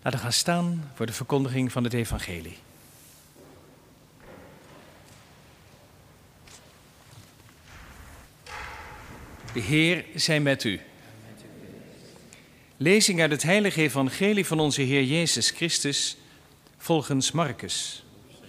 Laten we gaan staan voor de verkondiging van het evangelie. De Heer zij met u. Lezing uit het heilige evangelie van onze Heer Jezus Christus volgens Marcus.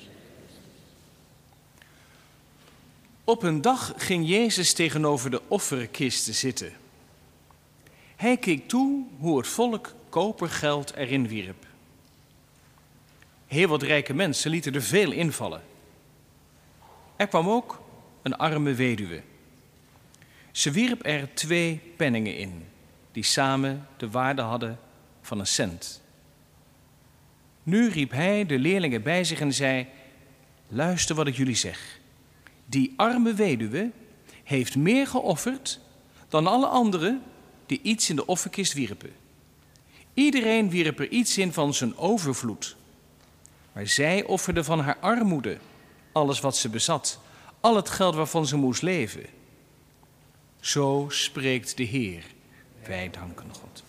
Op een dag ging Jezus tegenover de offerkisten zitten. Hij keek toe hoe het volk kopergeld erin wierp. Heel wat rijke mensen lieten er veel invallen. Er kwam ook een arme weduwe. Ze wierp er 2 penningen in, die samen de waarde hadden van een cent. Nu riep hij de leerlingen bij zich en zei: luister wat ik jullie zeg. Die arme weduwe heeft meer geofferd dan alle anderen die iets in de offerkist wierpen. Iedereen wierp er iets in van zijn overvloed. Maar zij offerde van haar armoede alles wat ze bezat, al het geld waarvan ze moest leven. Zo spreekt de Heer. Wij danken God.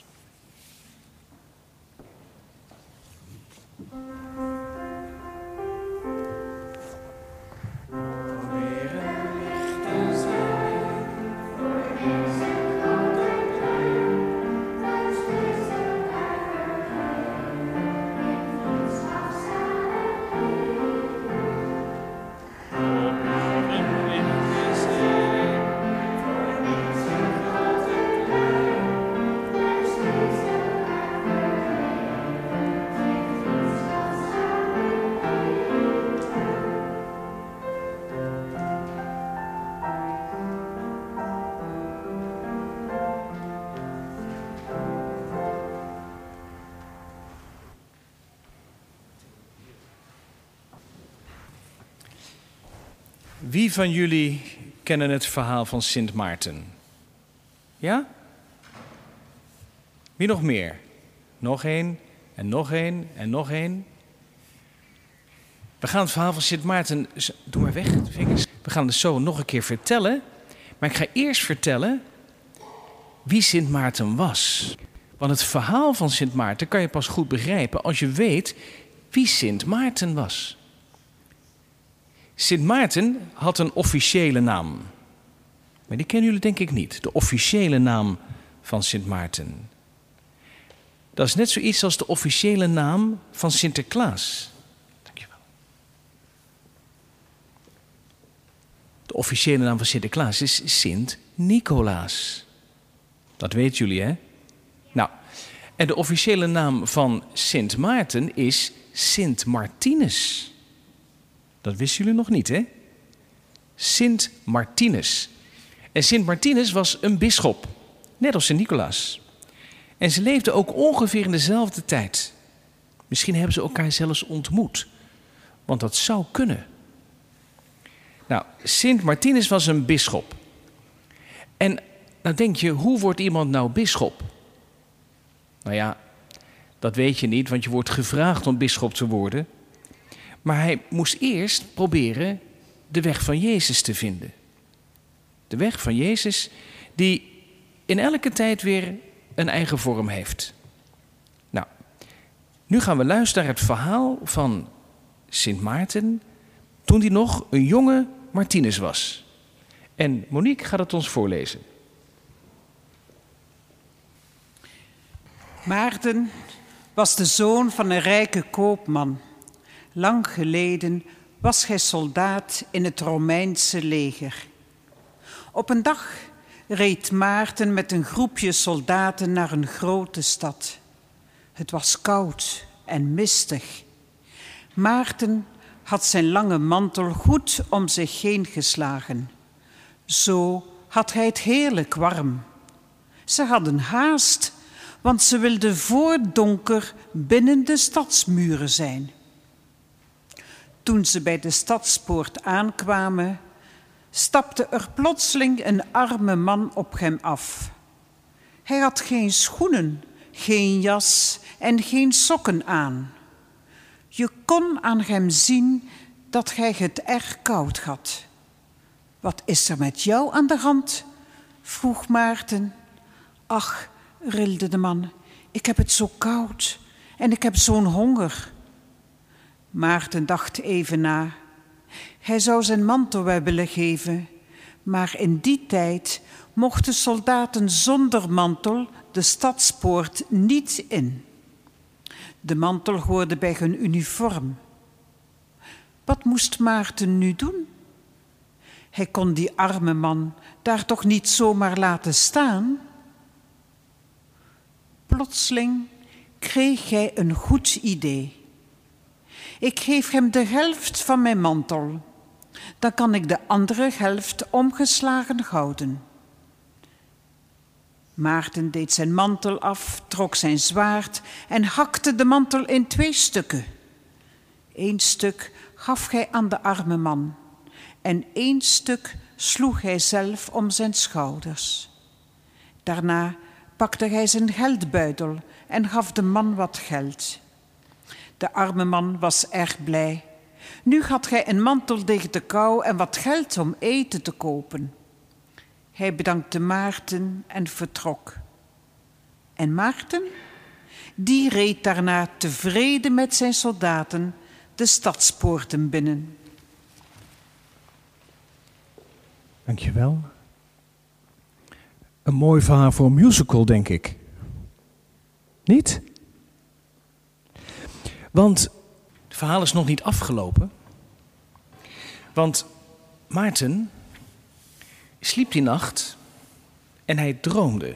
Wie van jullie kennen het verhaal van Sint Maarten? Ja? Wie nog meer? Nog één en nog één en nog één. We gaan het verhaal van Sint Maarten... Doe maar weg, de vingers. We gaan het zo nog een keer vertellen. Maar ik ga eerst vertellen wie Sint Maarten was. Want het verhaal van Sint Maarten kan je pas goed begrijpen als je weet wie Sint Maarten was. Sint Maarten had een officiële naam. Maar die kennen jullie denk ik niet. De officiële naam van Sint Maarten. Dat is net zoiets als de officiële naam van Sinterklaas. Dankjewel. De officiële naam van Sinterklaas is Sint Nicolaas. Dat weten jullie, hè? Nou, en de officiële naam van Sint Maarten is Sint Martinus. Dat wisten jullie nog niet, hè? Sint Martinus. En Sint Martinus was een bisschop, net als Sint Nicolaas. En ze leefden ook ongeveer in dezelfde tijd. Misschien hebben ze elkaar zelfs ontmoet. Want dat zou kunnen. Nou, Sint Martinus was een bisschop. En nou denk je, hoe wordt iemand nou bisschop? Nou ja, dat weet je niet, want je wordt gevraagd om bisschop te worden. Maar hij moest eerst proberen de weg van Jezus te vinden. De weg van Jezus die in elke tijd weer een eigen vorm heeft. Nou, nu gaan we luisteren naar het verhaal van Sint Maarten toen hij nog een jonge Martinus was. En Monique gaat het ons voorlezen. Maarten was de zoon van een rijke koopman. Lang geleden was hij soldaat in het Romeinse leger. Op een dag reed Maarten met een groepje soldaten naar een grote stad. Het was koud en mistig. Maarten had zijn lange mantel goed om zich heen geslagen. Zo had hij het heerlijk warm. Ze hadden haast, want ze wilden voor donker binnen de stadsmuren zijn. Toen ze bij de stadspoort aankwamen, stapte er plotseling een arme man op hem af. Hij had geen schoenen, geen jas en geen sokken aan. Je kon aan hem zien dat hij het erg koud had. Wat is er met jou aan de hand? Vroeg Maarten. Ach, rilde de man, ik heb het zo koud en ik heb zo'n honger. Maarten dacht even na. Hij zou zijn mantel wel willen geven, maar in die tijd mochten soldaten zonder mantel de stadspoort niet in. De mantel hoorde bij hun uniform. Wat moest Maarten nu doen? Hij kon die arme man daar toch niet zomaar laten staan? Plotseling kreeg hij een goed idee. Ik geef hem de helft van mijn mantel. Dan kan ik de andere helft omgeslagen houden. Maarten deed zijn mantel af, trok zijn zwaard en hakte de mantel in 2 stukken. 1 stuk gaf hij aan de arme man en 1 stuk sloeg hij zelf om zijn schouders. Daarna pakte hij zijn geldbuidel en gaf de man wat geld. De arme man was erg blij. Nu had hij een mantel tegen de kou en wat geld om eten te kopen. Hij bedankte Maarten en vertrok. En Maarten? Die reed daarna tevreden met zijn soldaten de stadspoorten binnen. Dankjewel. Een mooi verhaal voor een musical, denk ik. Niet? Want het verhaal is nog niet afgelopen. Want Maarten sliep die nacht en hij droomde.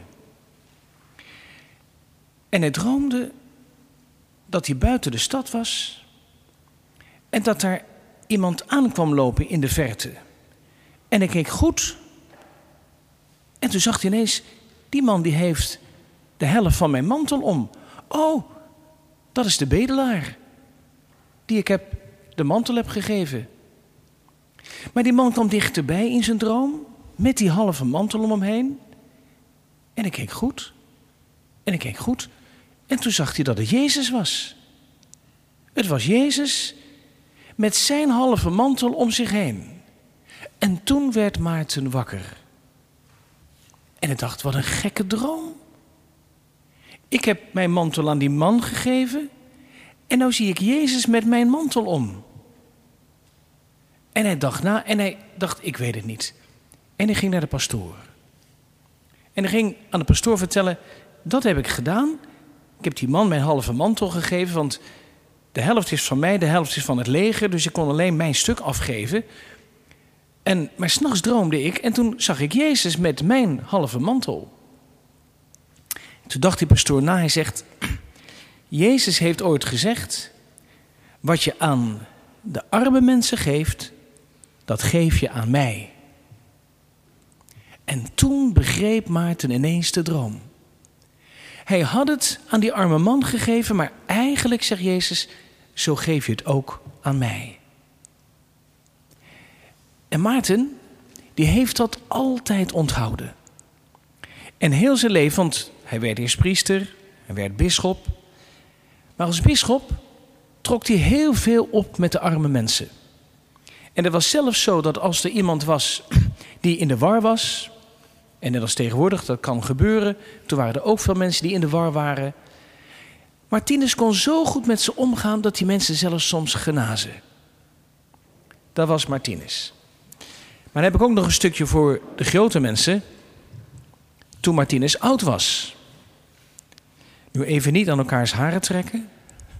En hij droomde dat hij buiten de stad was en dat daar iemand aankwam lopen in de verte. En hij keek goed en toen zag hij ineens, die man die heeft de helft van mijn mantel om. Oh, dat is de bedelaar die ik de mantel heb gegeven. Maar die man kwam dichterbij in zijn droom met die halve mantel om hem heen. En ik keek goed. En ik keek goed. En toen zag hij dat het Jezus was. Het was Jezus met zijn halve mantel om zich heen. En toen werd Maarten wakker. En hij dacht, wat een gekke droom. Ik heb mijn mantel aan die man gegeven en nou zie ik Jezus met mijn mantel om. En hij dacht na en hij dacht, ik weet het niet. En hij ging naar de pastoor. En hij ging aan de pastoor vertellen, dat heb ik gedaan. Ik heb die man mijn halve mantel gegeven, want de helft is van mij, de helft is van het leger. Dus ik kon alleen mijn stuk afgeven. Maar 's nachts droomde ik en toen zag ik Jezus met mijn halve mantel. Toen dacht die pastoor na, hij zegt, Jezus heeft ooit gezegd, wat je aan de arme mensen geeft, dat geef je aan mij. En toen begreep Maarten ineens de droom. Hij had het aan die arme man gegeven, maar eigenlijk, zegt Jezus, zo geef je het ook aan mij. En Maarten, die heeft dat altijd onthouden. En heel zijn leven, want hij werd eerst priester, hij werd bisschop. Maar als bisschop trok hij heel veel op met de arme mensen. En het was zelfs zo dat als er iemand was die in de war was, en net als tegenwoordig, dat kan gebeuren, toen waren er ook veel mensen die in de war waren. Martinus kon zo goed met ze omgaan dat die mensen zelfs soms genazen. Dat was Martinus. Maar dan heb ik ook nog een stukje voor de grote mensen. Toen Martinus oud was. Nu even niet aan elkaars haren trekken.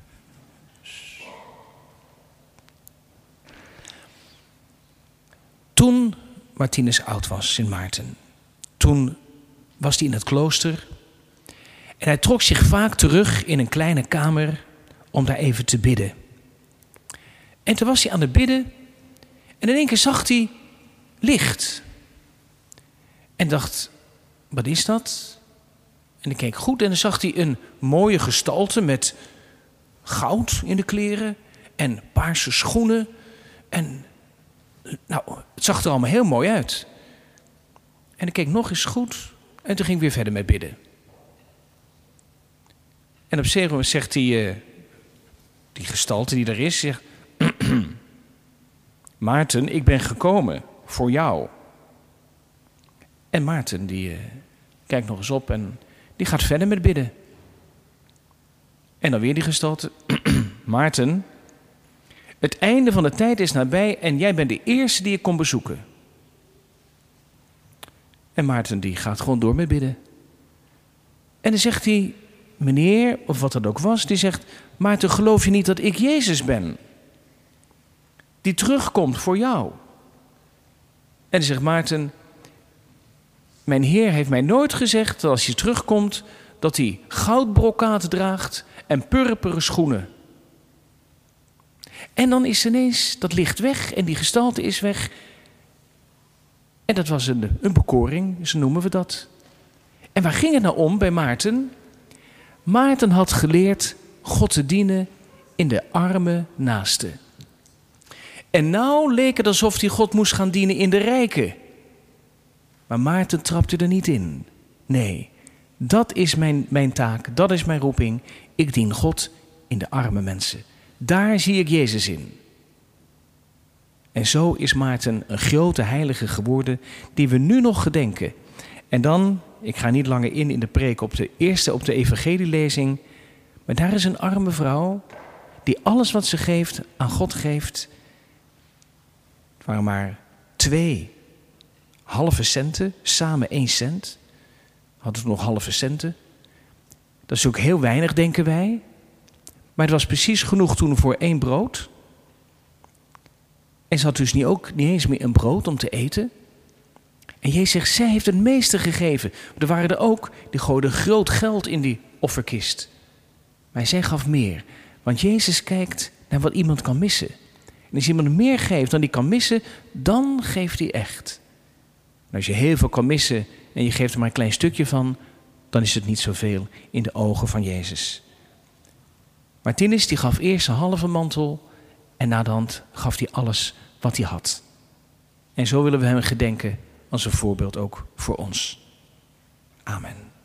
Toen Martinus oud was, Sint Maarten. Toen was hij in het klooster. En hij trok zich vaak terug in een kleine kamer om daar even te bidden. En toen was hij aan het bidden. En in één keer zag hij licht. En dacht, wat is dat? En hij keek goed en dan zag hij een mooie gestalte met goud in de kleren en paarse schoenen. En nou, het zag er allemaal heel mooi uit. En hij keek nog eens goed en toen ging hij weer verder met bidden. En op een gegeven moment zegt hij, die gestalte die er is, zegt, Maarten, ik ben gekomen voor jou. En Maarten die kijkt nog eens op en die gaat verder met bidden. En dan weer die gestalte. Maarten, het einde van de tijd is nabij en jij bent de eerste die ik kom bezoeken. En Maarten die gaat gewoon door met bidden. En dan zegt hij, meneer, of wat dat ook was, die zegt, Maarten, geloof je niet dat ik Jezus ben? Die terugkomt voor jou. En dan zegt Maarten, mijn Heer heeft mij nooit gezegd dat als je terugkomt, dat hij goudbrokaat draagt en purperen schoenen. En dan is ineens dat licht weg en die gestalte is weg. En dat was een bekoring, zo noemen we dat. En waar ging het nou om bij Maarten? Maarten had geleerd God te dienen in de arme naaste. En nou leek het alsof hij God moest gaan dienen in de rijken. Maar Maarten trapte er niet in. Nee, dat is mijn taak, dat is mijn roeping. Ik dien God in de arme mensen. Daar zie ik Jezus in. En zo is Maarten een grote heilige geworden die we nu nog gedenken. En dan, ik ga niet langer in de preek op de evangelielezing, maar daar is een arme vrouw die alles wat ze geeft aan God geeft. Het waren maar 2 halve centen, samen 1 cent. Hadden we nog halve centen. Dat is ook heel weinig, denken wij. Maar het was precies genoeg toen voor 1 brood. En ze had dus niet eens meer een brood om te eten. En Jezus zegt, zij heeft het meeste gegeven. Er waren er ook, die gooiden groot geld in die offerkist. Maar zij gaf meer. Want Jezus kijkt naar wat iemand kan missen. En als iemand meer geeft dan die kan missen, dan geeft hij echt. En als je heel veel kan missen en je geeft er maar een klein stukje van, dan is het niet zoveel in de ogen van Jezus. Martinus die gaf eerst een halve mantel en na de hand gaf hij alles wat hij had. En zo willen we hem gedenken als een voorbeeld ook voor ons. Amen.